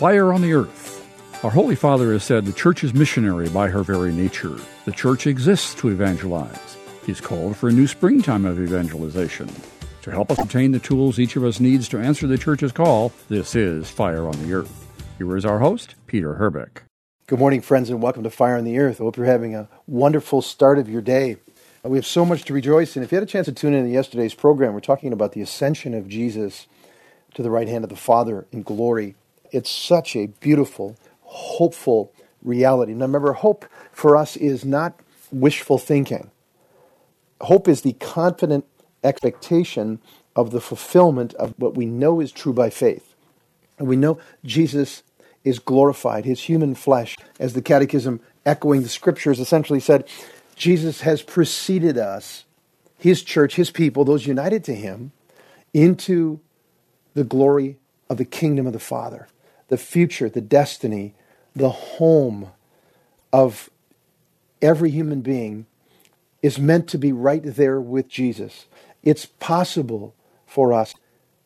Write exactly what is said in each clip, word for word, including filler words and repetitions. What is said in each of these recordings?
Fire on the Earth. Our Holy Father has said the Church is missionary by her very nature. The Church exists to evangelize. He's called for a new springtime of evangelization. To help us obtain the tools each of us needs to answer the Church's call, this is Fire on the Earth. Here is our host, Peter Herbeck. Good morning, friends, and welcome to Fire on the Earth. I hope you're having a wonderful start of your day. We have so much to rejoice in. If you had a chance to tune in to yesterday's program, we're talking about the ascension of Jesus to the right hand of the Father in glory. It's such a beautiful, hopeful reality. Now remember, hope for us is not wishful thinking. Hope is the confident expectation of the fulfillment of what we know is true by faith. And we know Jesus is glorified, his human flesh, as the Catechism echoing the Scriptures essentially said, Jesus has preceded us, his church, his people, those united to him, into the glory of the kingdom of the Father, the future, the destiny, the home of every human being is meant to be right there with Jesus. It's possible for us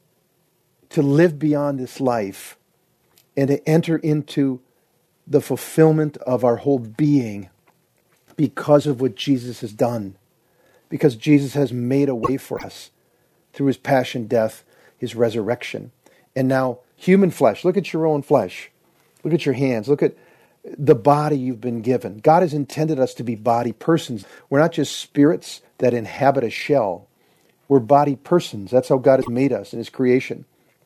to live beyond this life and to enter into the fulfillment of our whole being because of what Jesus has done, because Jesus has made a way for us through his passion, death, his resurrection. And now human flesh, look at your own flesh. Look at your hands. Look at the body you've been given. God has intended us to be body persons. We're not just spirits that inhabit a shell. We're body persons. That's how God has made us in his creation.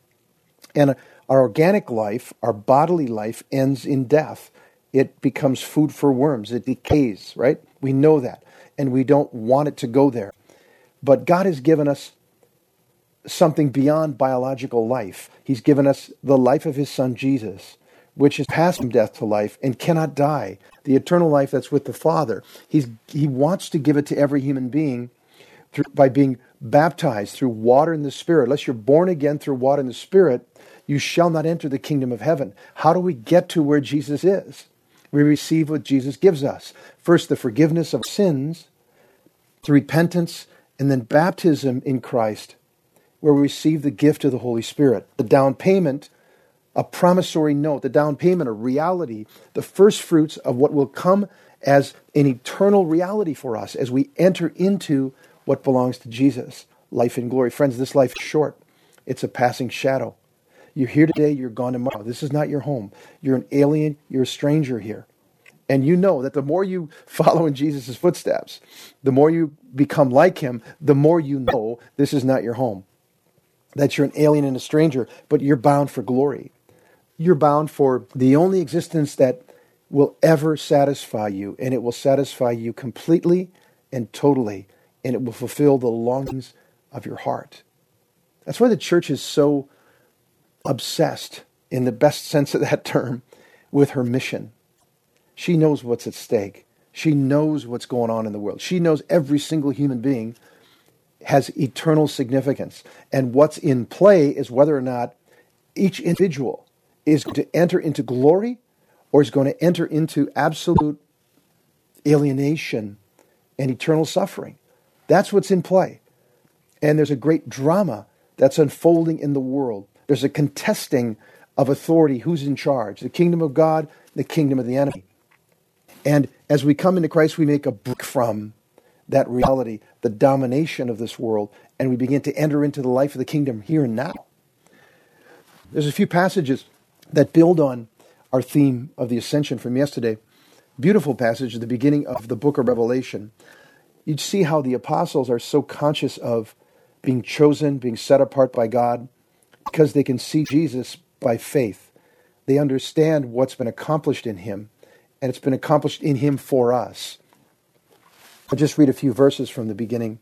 And our organic life, our bodily life, ends in death. It becomes food for worms. It decays, right? We know that. And we don't want it to go there. But God has given us something beyond biological life. He's given us the life of his Son, Jesus, which is passed from death to life and cannot die. The eternal life that's with the Father. He's, he wants to give it to every human being through, by being baptized through water and the Spirit. Unless you're born again through water and the Spirit, you shall not enter the kingdom of heaven. How do we get to where Jesus is? We receive what Jesus gives us. First, the forgiveness of sins, through repentance, and then baptism in Christ, where we receive the gift of the Holy Spirit. The down payment, a promissory note, the down payment, a reality, the first fruits of what will come as an eternal reality for us as we enter into what belongs to Jesus, life in glory. Friends, this life is short. It's a passing shadow. You're here today, you're gone tomorrow. This is not your home. You're an alien, you're a stranger here. And you know that the more you follow in Jesus' footsteps, the more you become like him, the more you know this is not your home. That you're an alien and a stranger, but you're bound for glory. You're bound for the only existence that will ever satisfy you, and it will satisfy you completely and totally, and it will fulfill the longings of your heart. That's why the church is so obsessed, in the best sense of that term, with her mission. She knows what's at stake. She knows what's going on in the world. She knows every single human being has eternal significance. And what's in play is whether or not each individual is going to enter into glory or is going to enter into absolute alienation and eternal suffering. That's what's in play. And there's a great drama that's unfolding in the world. There's a contesting of authority. Who's in charge? The kingdom of God, the kingdom of the enemy. And as we come into Christ, we make a break from that reality, the domination of this world, and we begin to enter into the life of the kingdom here and now. There's a few passages that build on our theme of the ascension from yesterday. Beautiful passage at the beginning of the book of Revelation. You see how the apostles are so conscious of being chosen, being set apart by God, because they can see Jesus by faith. They understand what's been accomplished in him, and it's been accomplished in him for us. I'll just read a few verses from the beginning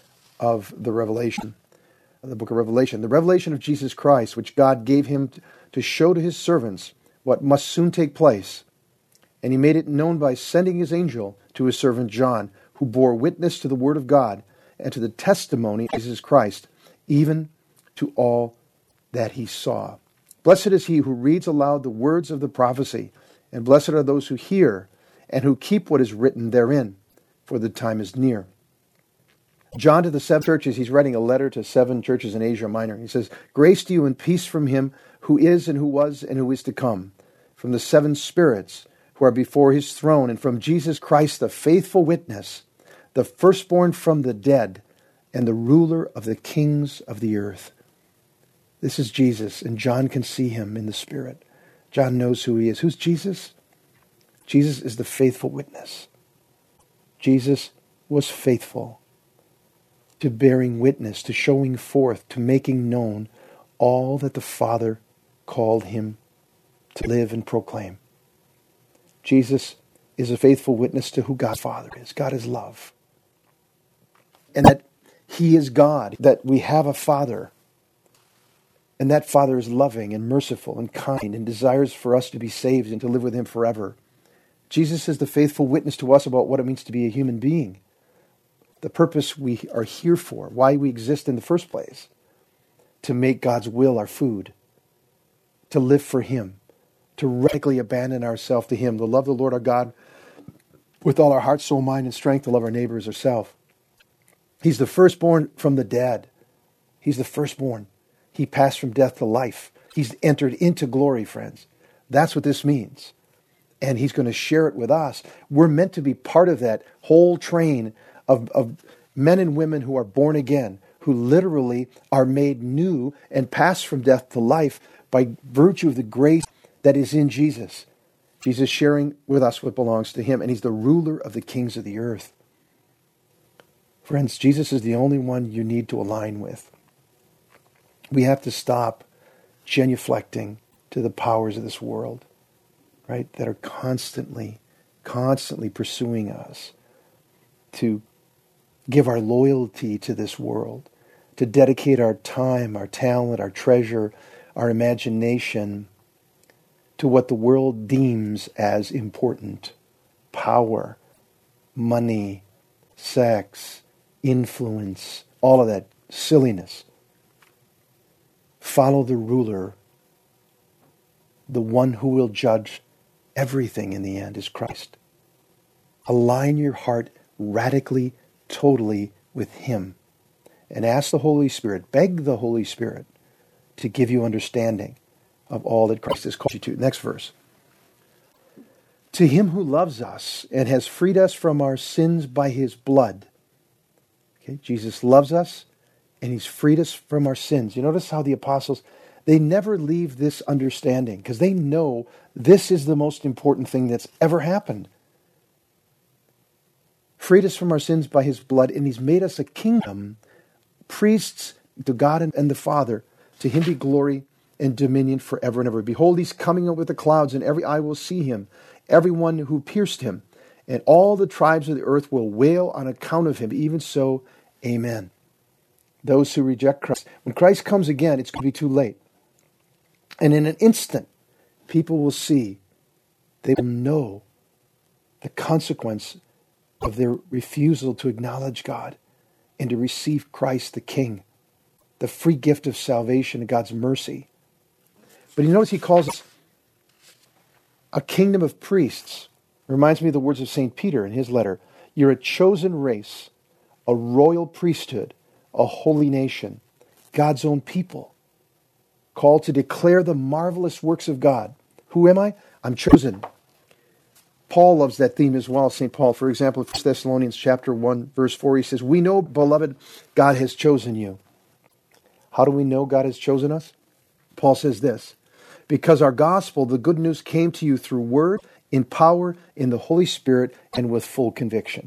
of the Revelation, of the book of Revelation. The revelation of Jesus Christ, which God gave him to show to his servants what must soon take place. And he made it known by sending his angel to his servant John, who bore witness to the word of God and to the testimony of Jesus Christ, even to all that he saw. Blessed is he who reads aloud the words of the prophecy, and blessed are those who hear and who keep what is written therein, for the time is near. John to the seven churches, he's writing a letter to seven churches in Asia Minor. He says, grace to you and peace from him who is and who was and who is to come, from the seven spirits who are before his throne, and from Jesus Christ, the faithful witness, the firstborn from the dead, and the ruler of the kings of the earth. This is Jesus, and John can see him in the Spirit. John knows who he is. Who's Jesus? Jesus is the faithful witness. Jesus was faithful to bearing witness, to showing forth, to making known all that the Father called him to live and proclaim. Jesus is a faithful witness to who God's Father is. God is love. And that he is God, that we have a Father. And that Father is loving and merciful and kind and desires for us to be saved and to live with him forever. Jesus is the faithful witness to us about what it means to be a human being. The purpose we are here for, why we exist in the first place. To make God's will our food. To live for him. To radically abandon ourselves to him. To love the Lord our God with all our heart, soul, mind, and strength. To love our neighbor as ourselves. He's the firstborn from the dead. He's the firstborn. He passed from death to life. He's entered into glory, friends. That's what this means. And he's going to share it with us. We're meant to be part of that whole train of, of men and women who are born again, who literally are made new and pass from death to life by virtue of the grace that is in Jesus. Jesus sharing with us what belongs to him, and he's the ruler of the kings of the earth. Friends, Jesus is the only one you need to align with. We have to stop genuflecting to the powers of this world, right, that are constantly, constantly pursuing us to give our loyalty to this world, to dedicate our time, our talent, our treasure, our imagination to what the world deems as important. Power, money, sex, influence, all of that silliness. Follow the ruler. The one who will judge everything in the end is Christ. Align your heart radically, totally with him. And ask the Holy Spirit, beg the Holy Spirit to give you understanding of all that Christ has called you to. Next verse. To him who loves us and has freed us from our sins by his blood. Okay, Jesus loves us and he's freed us from our sins. You notice how the apostles, they never leave this understanding because they know this is the most important thing that's ever happened. Freed us from our sins by his blood, and he's made us a kingdom, priests to God and the Father. To him be glory and dominion forever and ever. Behold, he's coming up with the clouds, and every eye will see him, everyone who pierced him, and all the tribes of the earth will wail on account of him. Even so, amen. Those who reject Christ. When Christ comes again, it's going to be too late. And in an instant, people will see, they will know the consequence of their refusal to acknowledge God and to receive Christ the King, the free gift of salvation and God's mercy. But you notice he calls us a kingdom of priests. It reminds me of the words of Saint Peter in his letter. You're a chosen race, a royal priesthood, a holy nation, God's own people, called to declare the marvelous works of God. Who am I? I'm chosen. Paul loves that theme as well. Saint Paul, for example, in First Thessalonians chapter one, verse four, he says, we know, beloved, God has chosen you. How do we know God has chosen us? Paul says this, because our gospel, the good news, came to you through word, in power, in the Holy Spirit, and with full conviction.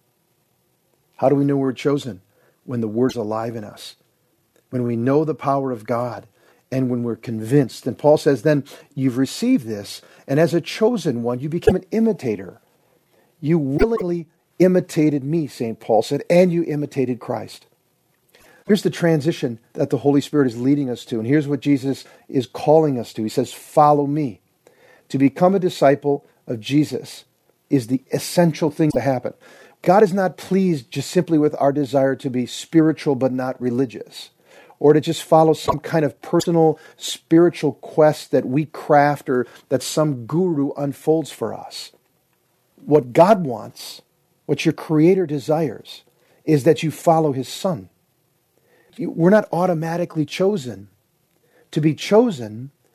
How do we know we're chosen? When the word's alive in us. When we know the power of God. And when we're convinced. And Paul says, then you've received this, and as a chosen one, you became an imitator. You willingly imitated me, Saint Paul said, and you imitated Christ. Here's the transition that the Holy Spirit is leading us to, and here's what Jesus is calling us to. He says, follow me. To become a disciple of Jesus is the essential thing to happen. God is not pleased just simply with our desire to be spiritual but not religious, or to just follow some kind of personal spiritual quest that we craft or that some guru unfolds for us. What God wants, what your Creator desires, is that you follow His Son. We're not automatically chosen. To be chosen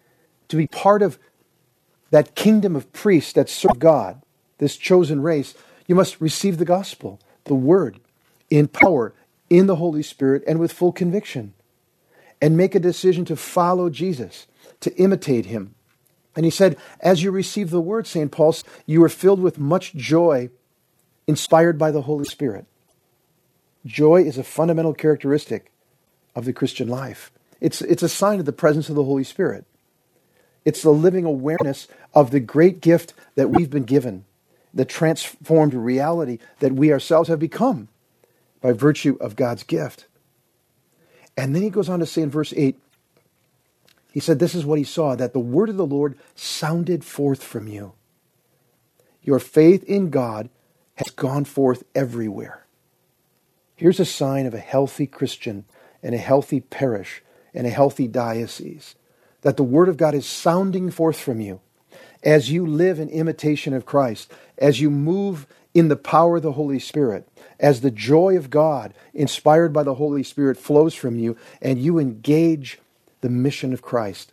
to be part of that kingdom of priests that serve God, this chosen race, you must receive the gospel, the word, in power, in the Holy Spirit, and with full conviction. And make a decision to follow Jesus, to imitate him. And he said, as you receive the word, Saint Paul, you are filled with much joy, inspired by the Holy Spirit. Joy is a fundamental characteristic of the Christian life. It's, it's a sign of the presence of the Holy Spirit. It's the living awareness of the great gift that we've been given, the transformed reality that we ourselves have become by virtue of God's gift. And then he goes on to say in verse eight, he said, this is what he saw, that the word of the Lord sounded forth from you. Your faith in God has gone forth everywhere. Here's a sign of a healthy Christian and a healthy parish and a healthy diocese, that the word of God is sounding forth from you as you live in imitation of Christ, as you move in the power of the Holy Spirit, as the joy of God, inspired by the Holy Spirit, flows from you, and you engage the mission of Christ.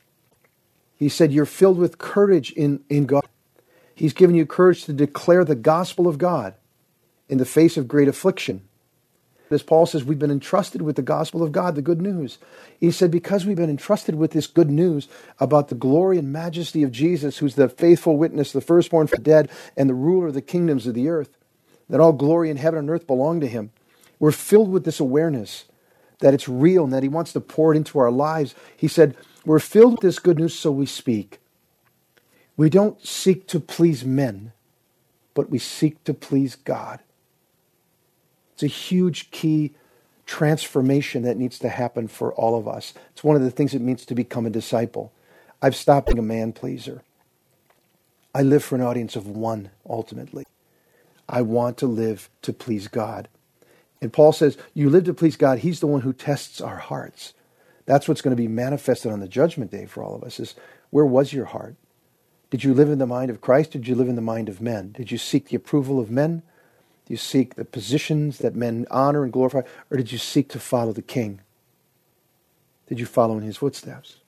He said you're filled with courage in, in God. He's given you courage to declare the gospel of God in the face of great affliction. As Paul says, we've been entrusted with the gospel of God, the good news. He said, because we've been entrusted with this good news about the glory and majesty of Jesus, who's the faithful witness, the firstborn from the dead, and the ruler of the kingdoms of the earth, that all glory in heaven and earth belong to him. We're filled with this awareness that it's real and that he wants to pour it into our lives. He said, we're filled with this good news, so we speak. We don't seek to please men, but we seek to please God. It's a huge key transformation that needs to happen for all of us. It's one of the things it means to become a disciple. I've stopped being a man pleaser. I live for an audience of one, ultimately. I want to live to please God. And Paul says, you live to please God. He's the one who tests our hearts. That's what's going to be manifested on the judgment day for all of us, is where was your heart? Did you live in the mind of Christ? Or did you live in the mind of men? Did you seek the approval of men? Do you seek the positions that men honor and glorify? Or did you seek to follow the King? Did you follow in his footsteps?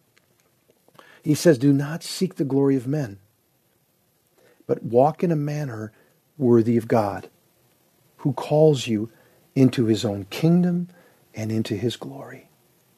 He says, do not seek the glory of men, but walk in a manner worthy of God, who calls you into his own kingdom and into his glory.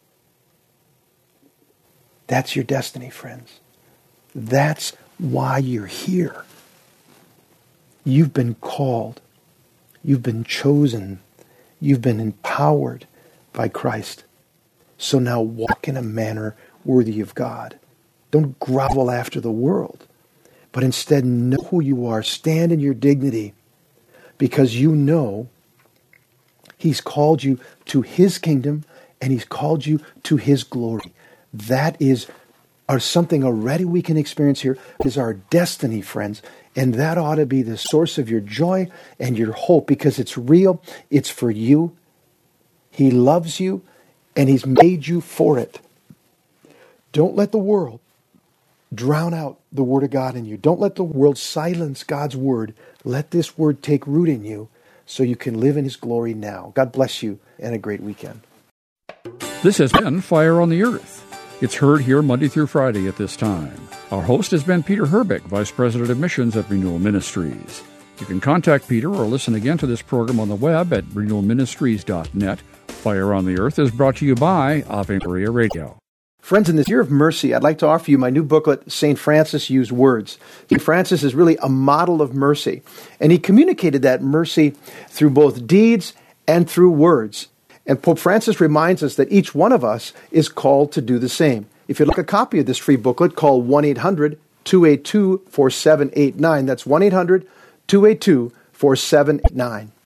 That's your destiny, friends. That's why you're here. You've been called. You've been chosen. You've been empowered by Christ. So now walk in a manner worthy of God. Don't grovel after the world, but instead know who you are. Stand in your dignity, because you know he's called you to his kingdom and he's called you to his glory. That is our something already we can experience here. It is our destiny, friends. And that ought to be the source of your joy and your hope, because it's real. It's for you. He loves you and he's made you for it. Don't let the world drown out the word of God in you. Don't let the world silence God's word. Let this word take root in you so you can live in his glory now. God bless you, and a great weekend. This has been Fire on the Earth. It's heard here Monday through Friday at this time. Our host has been Peter Herbeck, Vice President of Missions at Renewal Ministries. You can contact Peter or listen again to this program on the web at renewal ministries dot net. Fire on the Earth is brought to you by Ave Maria Radio. Friends, in this year of mercy, I'd like to offer you my new booklet, Saint Francis Used Words. Saint Francis is really a model of mercy, and he communicated that mercy through both deeds and through words. And Pope Francis reminds us that each one of us is called to do the same. If you'd like a copy of this free booklet, call one eight hundred two eight two four seven eight nine. That's one eight hundred two eight two four seven eight nine.